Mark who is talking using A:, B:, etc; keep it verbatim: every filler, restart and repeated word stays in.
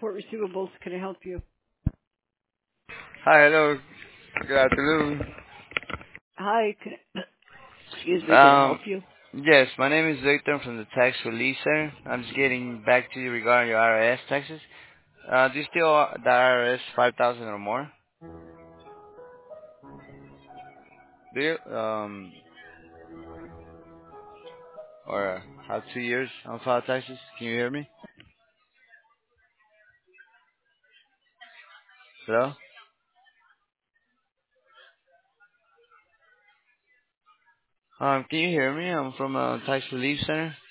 A: Support Receivables. Can I help you?
B: Hi, hello. Good afternoon.
A: Hi. Can, excuse me. Can I help
B: Um,
A: you?
B: yes, my name is Victor from the Tax Relief Center. I'm just getting back to you regarding your I R S taxes. Uh, do you still owe the I R S five thousand or more? Do you? Um, or uh, have two years on file taxes? Can you hear me? Hello? Um, can you hear me? I'm from uh, Tax Relief Center.